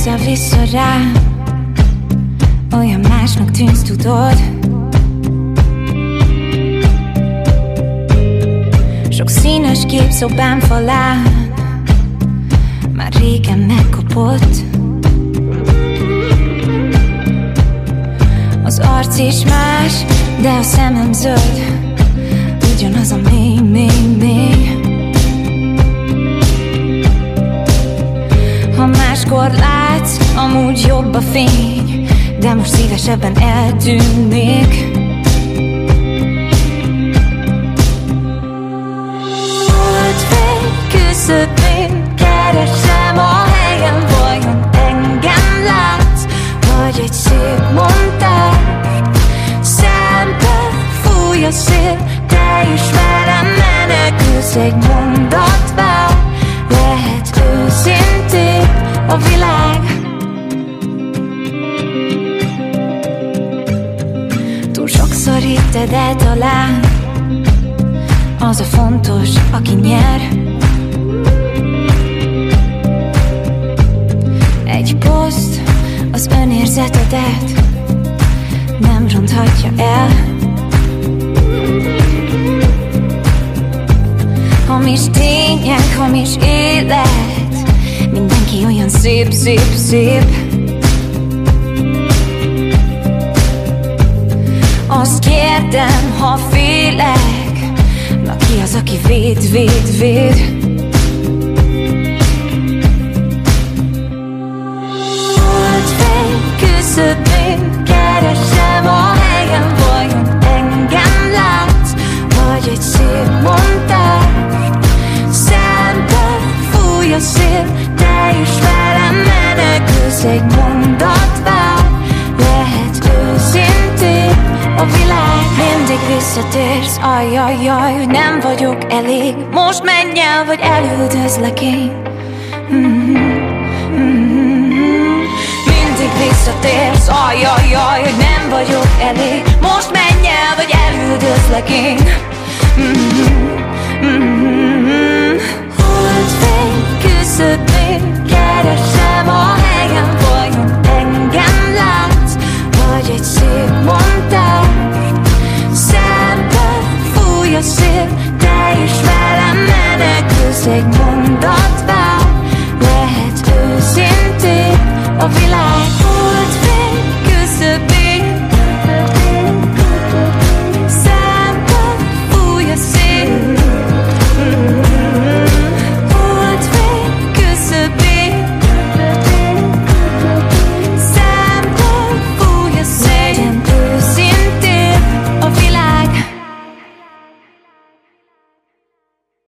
vissza-vissza rá. Olyan másnak tűnsz, tudod. Sok színes kép szobám falán már régen megkopott. Az arc is más, de a szemem zöld, ugyanaz a mély, mély, mély. Ha máskor látsz, amúgy jobb a fény, de most szívesebben eltűnnék. Holdfény küszöbén keresem a helyem, vajon engem látsz, vagy egy szép montázs? Szembe fúj a szél, te is velem menekülsz, egy mondat vár, lehet őszintén a világ. Túl sokszor hitted el talán, az a fontos, aki nyer. Egy poszt az önérzetedet nem ronthatja el. Hamis tények, hamis élet, mindenki olyan szép, szép, szép. Azt kérdem, ha félek, na ki az, aki véd, véd, véd? Holdfény küszöbén keresem a helyem, vajon engem látsz, vagy egy szép montázs? Szembe fúj a szél, te is velem menekülsz, egy mondat vár, lehet őszintén a világ. Mindig visszatérsz, ajjajjaj, hogy nem vagyok elég. Most menj el, vagy elüldözlek én. Mindig visszatérsz, ajjajjaj, hogy nem vagyok elég. Most menj el, vagy elüldözlek én. Holdfény küszöbén keresem a helyem, vajon engem látsz, vagy egy szép montázs? Szembe fúj a szél, te is velem menekülsz, egy mondat vár, lehet őszintén a világ.